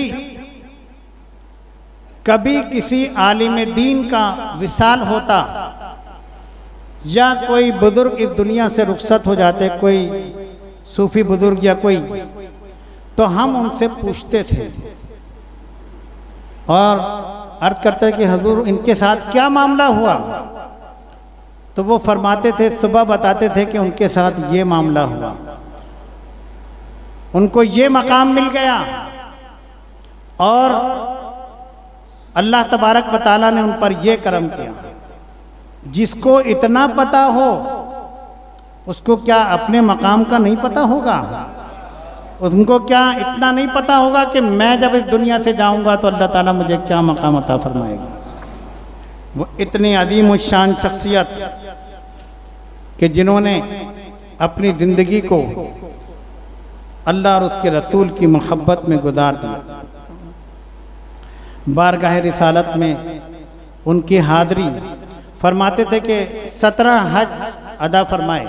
S1: कभी किसी आलिम दीन का विसाल होता या कोई बुजुर्ग इस दुनिया से रुखसत हो जाते, कोई सूफी बुजुर्ग या कोई, तो हम उनसे पूछते थे और अर्ज करते कि हुजूर इनके साथ क्या मामला हुआ। तो वो फरमाते थे, सुबह बताते थे कि उनके साथ ये मामला हुआ, उनको ये मकाम मिल गया और अल्लाह तबारक व तआला ने उन पर यह करम किया। जिसको इतना पता हो उसको क्या अपने मकाम का नहीं पता होगा? उनको क्या इतना नहीं पता होगा कि मैं जब इस दुनिया से जाऊंगा तो अल्लाह ताला मुझे क्या मकाम अता फरमाएगा? वो इतनी अजीम शान शख्सियत कि जिन्होंने अपनी ज़िंदगी को अल्लाह और उसके रसूल की मोहब्बत में गुजार दिया। बारगाह रिसालत में उनकी हाज़री, फरमाते थे कि सत्रह हज अदा फरमाए।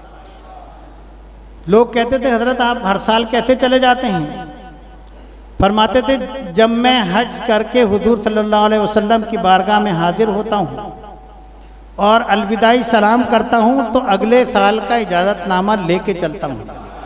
S1: लोग कहते थे हजरत आप हर साल कैसे चले जाते हैं? फरमाते थे जब मैं हज करके हुजूर सल्लल्लाहु अलैहि वसल्लम की बारगाह में हाजिर होता हूँ और अलविदाई सलाम करता हूँ तो अगले साल का इजाज़तनामा लेके चलता हूँ।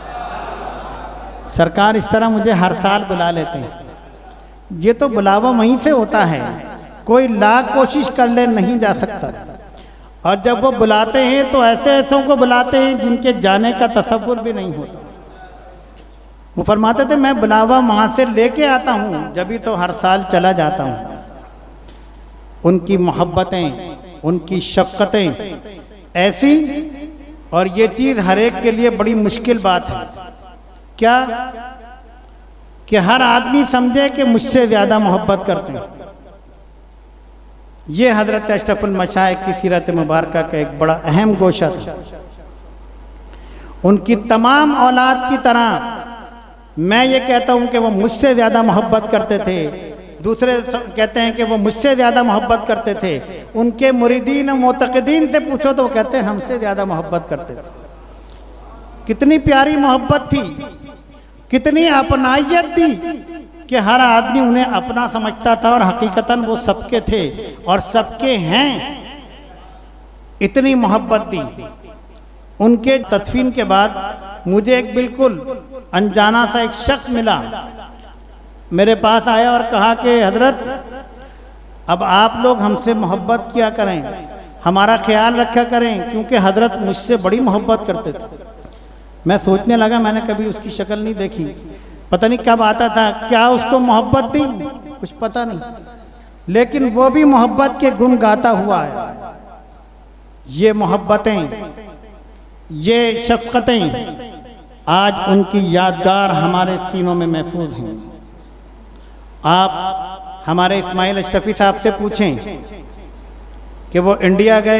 S1: सरकार इस तरह मुझे हर साल बुला लेते हैं। ये तो बुलावा वहीं से होता है, कोई लाख कोशिश कर ले नहीं जा सकता। और जब वो बुलाते हैं तो ऐसे ऐसों को बुलाते हैं जिनके जाने का तसव्वुर भी नहीं होता। वो फरमाते थे मैं बुलावा वहाँ से लेके आता हूँ, जब भी तो हर साल चला जाता हूँ। उनकी मोहब्बतें, उनकी शफ़क़तें ऐसी, और ये चीज़ हर एक के लिए बड़ी मुश्किल बात है क्या कि हर आदमी समझे कि मुझसे ज़्यादा मोहब्बत करते हैं। ये हज़रत अशरफुल मशाइख की सीरत मुबारका का एक बड़ा अहम गोशा था। उनकी तमाम औलाद की तरह मैं ये कहता हूँ कि वो मुझसे ज़्यादा मोहब्बत करते थे। दूसरे कहते हैं कि वो मुझसे ज़्यादा मोहब्बत करते थे। उनके मुरीदीन और मोतक़दीन से पूछो तो वो कहते हैं हमसे ज़्यादा मोहब्बत करते थे। कितनी प्यारी मोहब्बत थी, कितनी अपनाइयत थी कि हर आदमी उन्हें अपना समझता था और हकीकतन वो सबके थे और सबके हैं। इतनी मोहब्बत दी। उनके तदफीन के बाद मुझे एक बिल्कुल अनजाना सा एक शख्स मिला, मेरे पास आया और कहा कि हजरत अब आप लोग हमसे मोहब्बत किया करें, हमारा ख्याल रखा करें, क्योंकि हजरत मुझसे बड़ी मोहब्बत करते थे। मैं सोचने लगा, मैंने कभी उसकी शक्ल नहीं देखी, पता नहीं कब आता था, क्या उसको मोहब्बत दी कुछ पता नहीं, लेकिन वो भी मोहब्बत के गुण गाता हुआ है। ये मोहब्बतें, ये शफ़क़तें आज उनकी यादगार हमारे सीनों में महफूज हैं। आप हमारे इस्माइल अशरफी साहब से पूछें कि वो इंडिया गए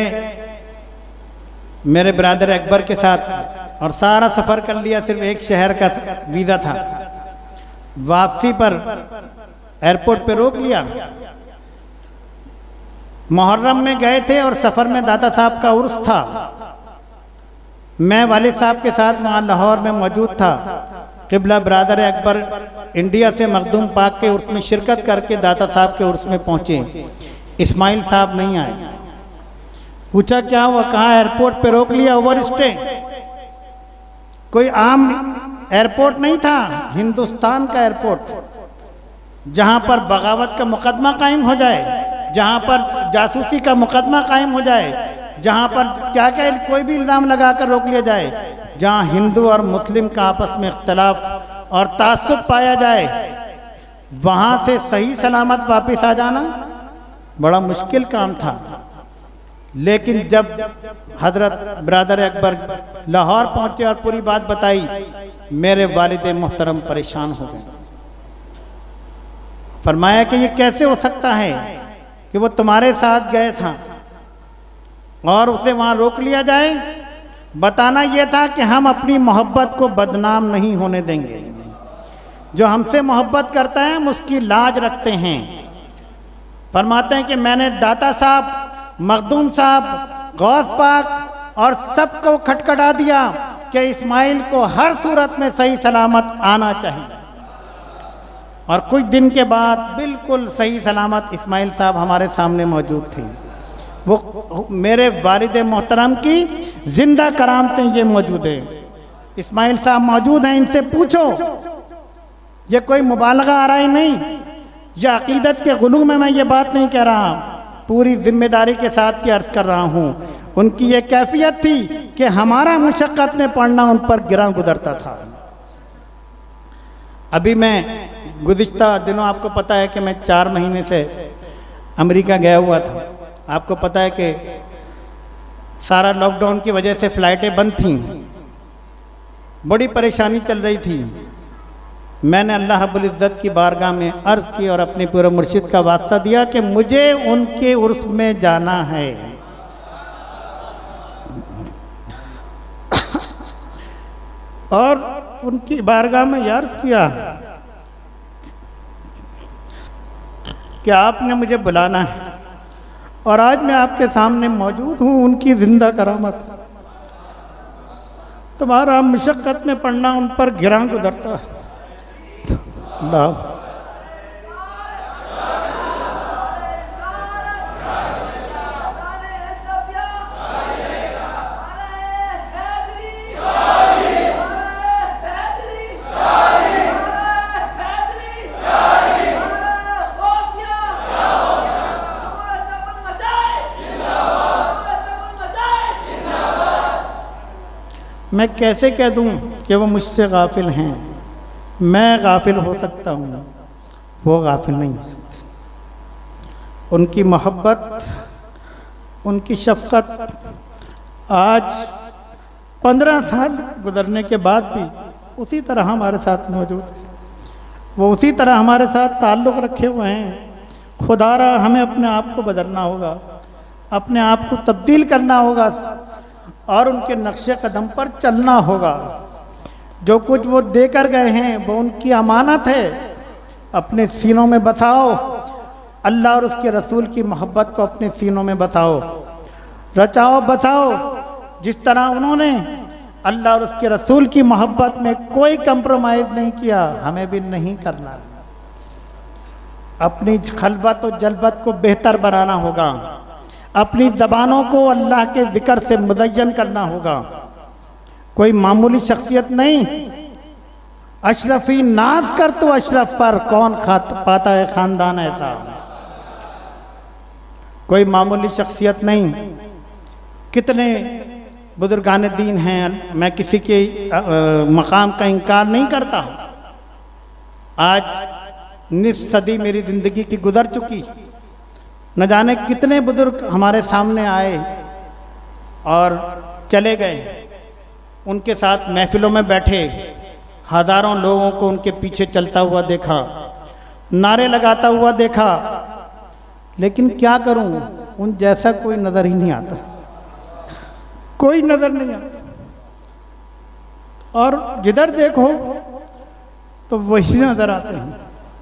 S1: मेरे ब्रदर अकबर के साथ और सारा सफ़र कर लिया, सिर्फ एक शहर का वीज़ा था। वापसी पर एयरपोर्ट पे रोक लिया। मुहर्रम में गए थे और सफ़र में दादा साहब का उर्स था। मैं वालिद साहब के साथ वहाँ लाहौर में मौजूद था। क़िबला ब्रदर अकबर इंडिया से मखदूम पाक के उर्स में शिरकत करके दादा साहब के उर्स में पहुँचे। इस्माइल साहब नहीं आए। पूछा क्या हुआ? कहाँ? एयरपोर्ट पे रोक लिया, ओवर स्टे। कोई आम एयरपोर्ट नहीं था, हिंदुस्तान का एयरपोर्ट, जहाँ पर बगावत का मुकदमा कायम हो जाए, जहाँ पर जासूसी का मुकदमा कायम हो जाए, जहाँ पर क्या क्या कोई भी इल्ज़ाम लगाकर रोक लिया जाए, जहाँ हिंदू और मुस्लिम का आपस में इख्तलाफ और तासुब पाया जाए, वहाँ से सही सलामत वापस आ जाना बड़ा मुश्किल काम था। लेकिन जब हज़रत ब्रदर अकबर लाहौर पहुँचे और पूरी बात बताई, मेरे वालिद मोहतरम परेशान हो गए। फरमाया कि ये कैसे हो सकता है कि वो तुम्हारे साथ गए था और उसे वहाँ रोक लिया जाए। बताना ये था कि हम अपनी मोहब्बत को बदनाम नहीं होने देंगे। जो हमसे मोहब्बत करता है हम उसकी लाज रखते हैं। फरमाते हैं कि मैंने दाता साहब, मखदूम साहब, गौस पाक और सबको खटखटा दिया कि इस्माइल को हर सूरत में सही सलामत आना चाहिए। और कुछ दिन के बाद बिल्कुल सही सलामत इस्माइल साहब हमारे सामने मौजूद थे। वो मेरे वालिद मोहतरम की जिंदा करामतें ये मौजूद है। इस्माइल साहब मौजूद हैं, इनसे पूछो। ये कोई मुबालगा आ रहा ही नहीं, या अकीदत के गुलू में मैं ये बात नहीं कह रहा, पूरी जिम्मेदारी के साथ ये अर्ज कर रहा हूँ। उनकी ये कैफियत थी कि हमारा मुशक्क़त में पड़ना उन पर गिरा गुजरता था। अभी मैं गुज़िश्ता दिनों, आपको पता है कि मैं चार महीने से अमेरिका गया हुआ था। आपको पता है कि सारा लॉकडाउन की वजह से फ़्लाइटें बंद थीं, बड़ी परेशानी चल रही थी। मैंने अल्लाह रब्बुल इज़्ज़त की बारगाह में अर्ज़ की और अपने पूरे मुर्शिद का वास्ता दिया कि मुझे उनके उर्स में जाना है। और उनकी बारगाह में ये अर्ज़ किया कि आपने मुझे बुलाना है, और आज मैं आपके सामने मौजूद हूँ उनकी जिंदा करामत। तुम्हारा मुशक्क़त में पढ़ना उन पर गिरा गुजरता है। मैं कैसे कह दूं कि वो मुझसे गाफिल हैं? मैं गाफिल हो सकता हूँ, वो गाफिल नहीं हो सकते। उनकी मोहब्बत, उनकी शफ़क़त आज पंद्रह साल गुजरने के बाद भी उसी तरह हमारे साथ मौजूद है। वो उसी तरह हमारे साथ ताल्लुक़ रखे हुए हैं। खुदारा हमें अपने आप को बदलना होगा, अपने आप को तब्दील करना होगा और उनके नक्शे कदम पर चलना होगा। जो कुछ वो देकर गए हैं वो उनकी अमानत है। अपने सीनों में बसाओ, अल्लाह और उसके रसूल की मोहब्बत को अपने सीनों में बसाओ, रचाओ बसाओ। जिस तरह उन्होंने अल्लाह और उसके रसूल की मोहब्बत में कोई कंप्रोमाइज़ नहीं किया, हमें भी नहीं करना। अपनी खलबत और जलबत को बेहतर बनाना होगा। अपनी ज़बानों को अल्लाह के ज़िक्र से मुज़य्यन करना होगा। कोई मामूली शख्सियत नहीं। अशरफी नाज कर तो अशरफ पर कौन खात पाता है ख़ानदान ऐसा। कोई मामूली शख्सियत नहीं। कितने बुजुर्गान दीन हैं, मैं किसी के आ, आ, मकाम का इनकार नहीं करता। आज निस्फ सदी मेरी ज़िंदगी की गुजर चुकी। न जाने कितने बुजुर्ग हमारे सामने आए और चले गए। उनके साथ महफिलों में बैठे हज़ारों लोगों को उनके पीछे चलता हुआ देखा, नारे लगाता हुआ देखा, लेकिन क्या करूं, उन जैसा कोई नज़र ही नहीं आता। कोई नज़र नहीं आता। और जिधर देखो तो वही नज़र आते हैं।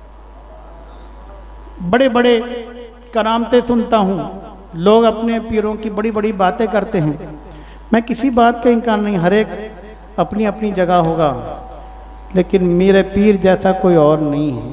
S1: बड़े बड़े करामतें सुनता हूँ, लोग अपने पीरों की बड़ी बड़ी बातें करते हैं। मैं किसी बात का इनकार नहीं, हर एक अपनी अपनी जगह होगा, लेकिन मेरे पीर जैसा कोई और नहीं है।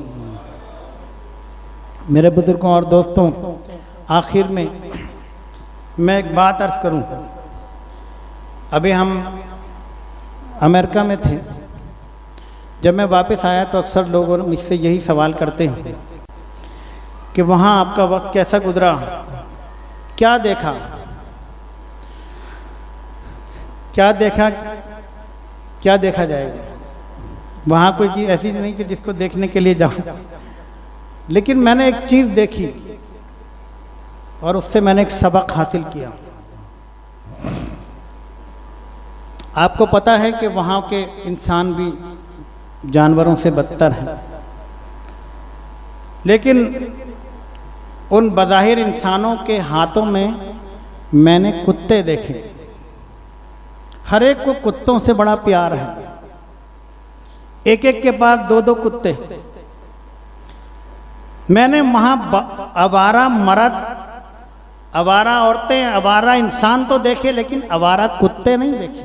S1: मेरे बुजुर्गों और दोस्तों, आखिर में मैं एक बात अर्ज़ करूँ। अभी हम अमेरिका में थे। जब मैं वापस आया तो अक्सर लोग मुझसे यही सवाल करते हैं कि वहाँ आपका वक्त कैसा गुजरा, क्या देखा, क्या देखा, क्या देखा जाएगा। वहाँ कोई चीज़ ऐसी नहीं कि जिसको देखने के लिए जाऊँ, लेकिन मैंने एक चीज़ देखी और उससे मैंने एक सबक हासिल किया। आपको पता है कि वहाँ के इंसान भी जानवरों से बदतर हैं, लेकिन उन बज़ाहिर इंसानों के हाथों में मैंने कुत्ते देखे। हर एक को कुत्तों से बड़ा प्यार है। एक एक के पास दो दो कुत्ते। मैंने वहाँ आवारा मर्द, आवारा औरतें, आवारा इंसान तो देखे, लेकिन आवारा कुत्ते नहीं देखे।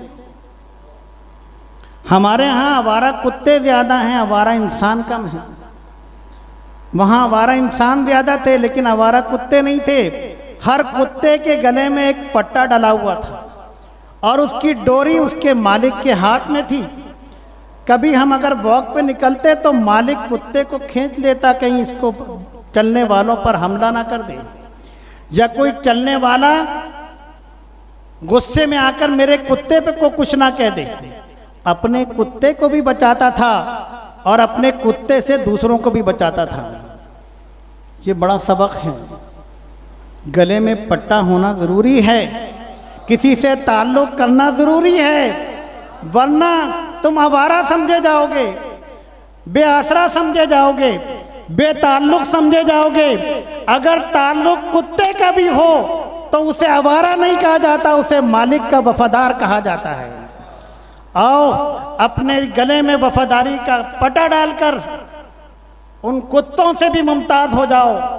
S1: हमारे यहाँ आवारा कुत्ते ज़्यादा हैं, आवारा इंसान कम है। वहाँ आवारा इंसान ज़्यादा थे, लेकिन आवारा कुत्ते नहीं थे। हर कुत्ते के गले में एक पट्टा डला हुआ था और उसकी डोरी उसके मालिक के हाथ में थी। कभी हम अगर वॉक पे निकलते तो मालिक कुत्ते को खींच लेता, कहीं इसको चलने वालों पर हमला ना कर दे, या कोई चलने वाला गुस्से में आकर मेरे कुत्ते पे को कुछ ना कह दे। अपने कुत्ते को भी बचाता था और अपने कुत्ते से दूसरों को भी बचाता था। ये बड़ा सबक है। गले में पट्टा होना ज़रूरी है, किसी से ताल्लुक़ करना ज़रूरी है, वरना तुम आवारा समझे जाओगे, बेआसरा समझे जाओगे, बेताल्लुक़ समझे जाओगे। अगर ताल्लुक़ कुत्ते का भी हो तो उसे आवारा नहीं कहा जाता, उसे मालिक का वफादार कहा जाता है। आओ अपने गले में वफादारी का पट्टा डालकर उन कुत्तों से भी मुमताज़ हो जाओ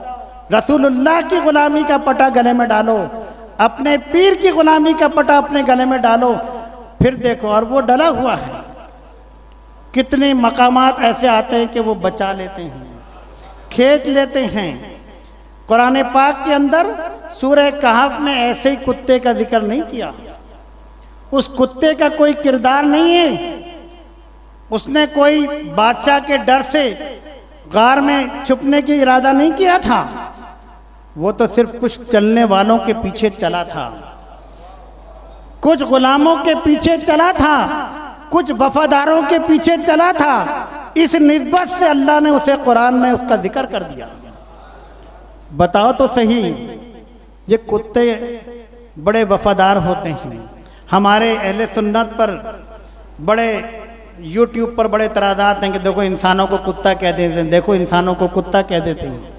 S1: रसूलुल्लाह की गुलामी का पटा गले में डालो, अपने पीर की गुलामी का पटा अपने गले में डालो, फिर देखो। और वो डला हुआ है। कितने मकामात ऐसे आते हैं कि वो बचा लेते हैं, खींच लेते हैं। कुरान पाक के अंदर सूरह कहफ में ऐसे ही कुत्ते का जिक्र नहीं किया। उस कुत्ते का कोई किरदार नहीं है। उसने कोई बादशाह के डर से गार में छुपने की इरादा नहीं किया था। वो तो सिर्फ कुछ चलने वालों के पीछे चला था, कुछ गुलामों के पीछे चला था, कुछ वफादारों के पीछे चला था। इस निस्बत से अल्लाह ने उसे कुरान में उसका जिक्र कर दिया। बताओ तो सही, ये कुत्ते बड़े वफादार होते हैं। हमारे अहले सुन्नत पर बड़े यूट्यूब पर बड़े तराजात हैं कि देखो इंसानों को कुत्ता कह देते हैं, देखो इंसानों को कुत्ता कह देते हैं।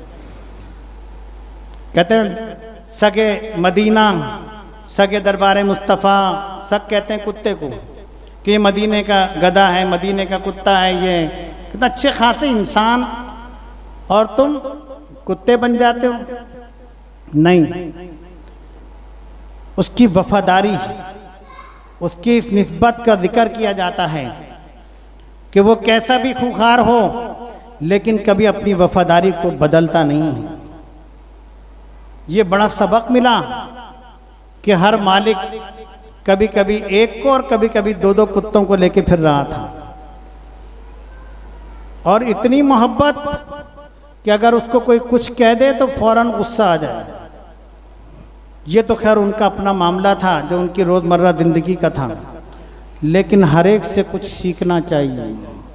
S1: कहते हैं सगे मदीना, सगे दरबार मुस्तफ़ा, सब कहते हैं कुत्ते को कि ये मदीने का गधा है, मदीने का कुत्ता है। ये कितना अच्छे खासे इंसान और तुम कुत्ते बन जाते हो। नहीं, उसकी वफादारी, उसकी इस निस्बत का जिक्र किया जाता है कि वो कैसा भी खूंखार हो लेकिन कभी अपनी वफादारी को बदलता नहीं है। ये बड़ा सबक मिला कि हर मालिक कभी कभी एक को और कभी कभी दो दो कुत्तों को लेके फिर रहा था। और इतनी मोहब्बत कि अगर उसको कोई कुछ कह दे तो फौरन गुस्सा आ जाए। ये तो खैर उनका अपना मामला था जो उनकी रोज़मर्रा ज़िंदगी का था, लेकिन हर एक से कुछ सीखना चाहिए।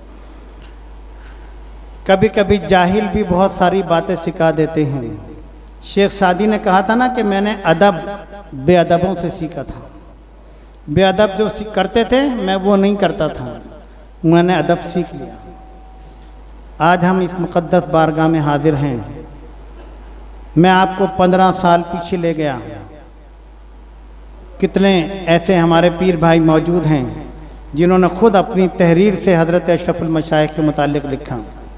S1: कभी कभी जाहिल भी बहुत सारी बातें सिखा देते हैं। शेख सादी ने कहा था ना कि मैंने अदब बेअदबों से सीखा था। बेअदब जो करते थे मैं वो नहीं करता था, मैंने अदब सीख लिया। आज हम इस मुक़द्दस बारगाह में हाजिर हैं। मैं आपको पंद्रह साल पीछे ले गया। कितने ऐसे हमारे पीर भाई मौजूद हैं जिन्होंने खुद अपनी तहरीर से हज़रत अशरफुल मशाइख के मुतालिक लिखा।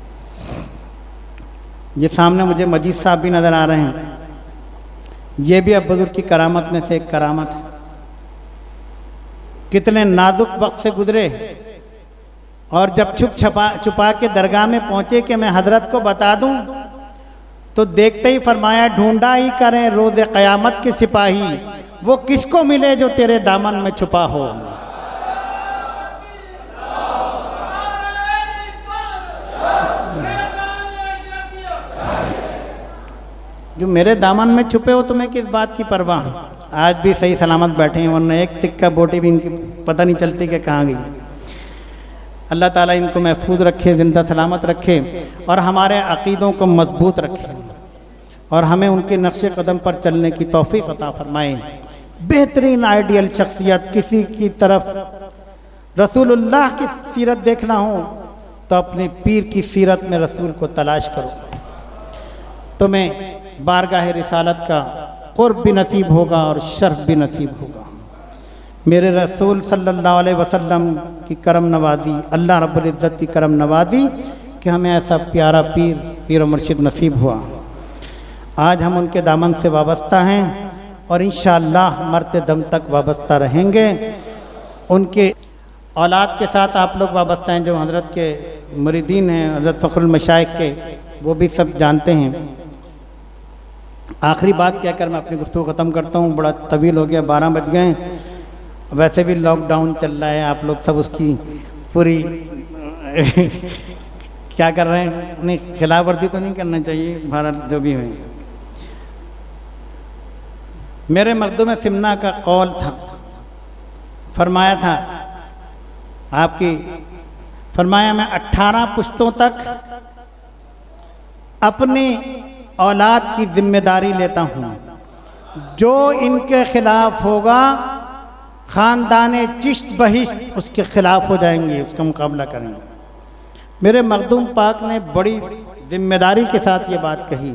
S1: ये सामने मुझे मजीद साहब भी नज़र आ रहे हैं। ये भी अब बुजुर्ग की करामत में से एक करामत है। कितने नाजुक वक्त से गुजरे और जब छुप छपा छुपा के दरगाह में पहुंचे कि मैं हजरत को बता दूं, तो देखते ही फरमाया ढूंढा ही करें रोज़े क़यामत के सिपाही, वो किसको मिले जो तेरे दामन में छुपा हो। जो मेरे दामन में छुपे हो तुम्हें किस बात की परवाह। आज भी सही सलामत बैठे हैं, वरना एक तिक्का बोटी भी इनकी पता नहीं चलती कि कहाँ गई। अल्लाह ताला इनको महफूज रखे, ज़िंदा सलामत रखे और हमारे अक़ीदों को मजबूत रखे और हमें उनके नक्शे कदम पर चलने की तौफ़ीक़ अता फ़रमाए। बेहतरीन आइडियल शख्सियत, किसी की तरफ रसूलुल्लाह की सीरत देखना हो तो अपने पीर की सीरत में रसूल को तलाश करो, तुम्हें बारगाह रिसालत का क़ुर्ब भी नसीब होगा और शर्फ भी नसीब होगा। मेरे रसूल सल्लल्लाहु अलैहि वसल्लम की करम नवाजी, अल्लाह रब्बुल इज़्ज़त की करम नवाजी कि हमें ऐसा प्यारा पीर पीर व मुर्शिद नसीब हुआ। आज हम उनके दामन से वाबस्ता हैं और इंशाअल्लाह मरते दम तक वाबस्ता रहेंगे। उनके औलाद के साथ आप लोग वाबस्ता हैं जो हज़रत के मुरीदीन हैं, हज़रत फ़खरुल मशाइख के, वो भी सब जानते हैं। आखिरी बात कहकर मैं अपनी गुफ्तगू ख़त्म करता हूँ। बड़ा तवील हो गया, बारह बज गए। वैसे भी लॉकडाउन चल रहा है, आप लोग सब उसकी पूरी क्या कर रहे हैं, नहीं खिलाफ वर्जी तो नहीं करना चाहिए, भारत जो भी है। मेरे मखदूम सिमना का कौल था, फरमाया था आपकी, फरमाया मैं अट्ठारह पुश्तों तक अपनी औलाद की जिम्मेदारी लेता हूँ, जो इनके खिलाफ होगा ख़ानदाने चिश्त बहिश्त उसके ख़िलाफ़ हो जाएंगे, उसका मुकाबला करेंगे। मेरे मखदूम पाक ने बड़ी जिम्मेदारी के साथ ये बात कही।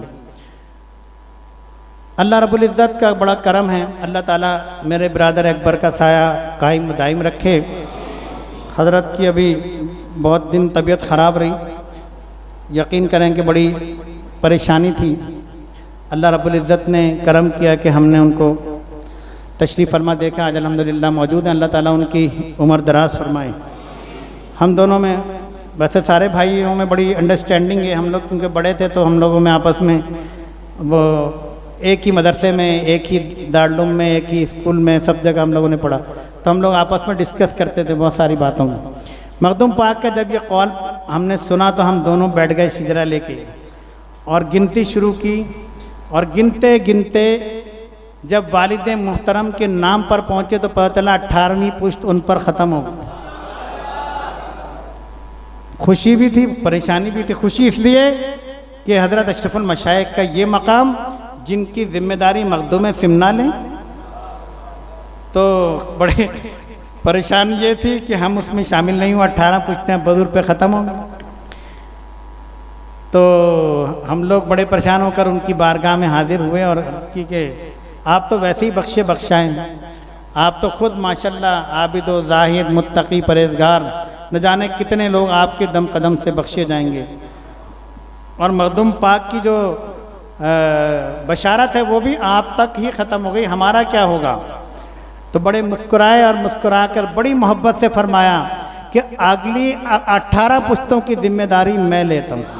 S1: अल्लाह रब्बुल इज़्ज़त का बड़ा करम है। अल्लाह ताला मेरे ब्रदर अकबर का साया कायम दायम रखे। हज़रत की अभी बहुत दिन तबीयत ख़राब रही, यकीन करें कि बड़ी परेशानी थी। अल्लाह रब्बुल इज़्ज़त ने करम किया कि हमने उनको तशरीफ़ फरमा देखा, आज अल्हम्दुलिल्लाह मौजूद हैं। अल्लाह ताला उनकी उम्र दराज फरमाए। हम दोनों में वैसे सारे भाइयों में बड़ी अंडरस्टैंडिंग है। हम लोग क्योंकि बड़े थे तो हम लोगों में आपस में वो एक ही मदरसे में, एक ही दारुल उलूम में, एक ही स्कूल में, सब जगह हम लोगों ने पढ़ा, तो हम लोग आपस में डिस्कस करते थे बहुत सारी बातों में। मखदूम पाक का जब ये कौल हमने सुना तो हम दोनों बैठ गए शिजरा लेके और गिनती शुरू की। और गिनते गिनते जब वालिद मुहतरम के नाम पर पहुँचे तो पता चला अट्ठारहवीं पुश्त उन पर ख़त्म हो गई। खुशी भी थी, परेशानी भी थी। खुशी इसलिए कि हज़रत अशरफुल मशाइख का ये मकाम जिनकी जिम्मेदारी मखदूम सिमना लें, तो बड़े परेशानी ये थी कि हम उसमें शामिल नहीं हुए। अट्ठारह पुश्तें बदूर पे ख़त्म हो गई तो हम लोग बड़े परेशान होकर उनकी बारगाह में हाजिर हुए और की के आप तो वैसे ही बख्शे बख्शाएँ, आप तो खुद माशाल्लाह आबिद व ज़ाहिद मुत्तकी परहेज़गार, न जाने कितने लोग आपके दम कदम से बख्शे जाएंगे। और मखदूम पाक की जो बशारत है वो भी आप तक ही ख़त्म हो गई, हमारा क्या होगा। तो बड़े मुस्कुराए और मुस्कुरा कर बड़ी मोहब्बत से फरमाया कि अगली अट्ठारह पुश्तों की जिम्मेदारी मैं लेता हूँ।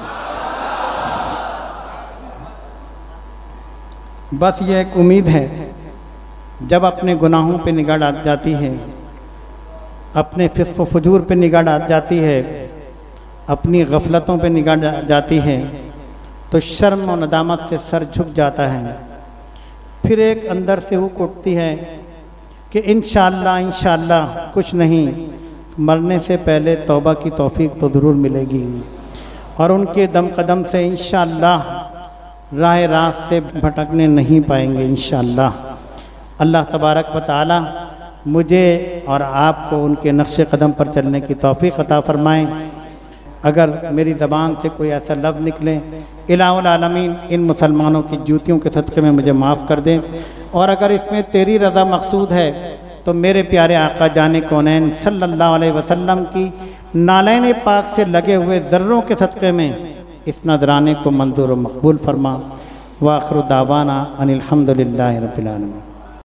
S1: बस ये एक उम्मीद है, जब अपने गुनाहों पे निगाह डाल जाती है, अपने फिस्क व फजूर पे निगाह डाल जाती है, अपनी गफलतों पे निगाह जाती है, तो शर्म और नदामत से सर झुक जाता है। फिर एक अंदर से हुक उठती है कि इंशाअल्लाह इंशाअल्लाह कुछ नहीं, मरने से पहले तौबा की तौफीक तो ज़रूर मिलेगी और उनके दम कदम से इंशाअल्लाह राह रात से भटकने नहीं पाएंगे इंशाअल्लाह। अल्लाह तबारक व तआला मुझे और आपको उनके नक्शे कदम पर चलने की तौफीक अता फरमाएँ। अगर मेरी ज़बान से कोई ऐसा लफ्ज़ निकले, इलाहुल आलमीन इन मुसलमानों की जूतियों के सदक़े में मुझे माफ़ कर दें। और अगर इसमें तेरी रज़ा मकसूद है तो मेरे प्यारे आका जाने कौनैन सल्लल्लाहु अलैहि वसल्लम की नालैन पाक से लगे हुए ज़र्रों के सदक़े में इस नजराने को मंजूर व मकबूल फरमा। व आखिर दावाना अनिल हम्दुलिल्लाहि रब्बिल आलमीन।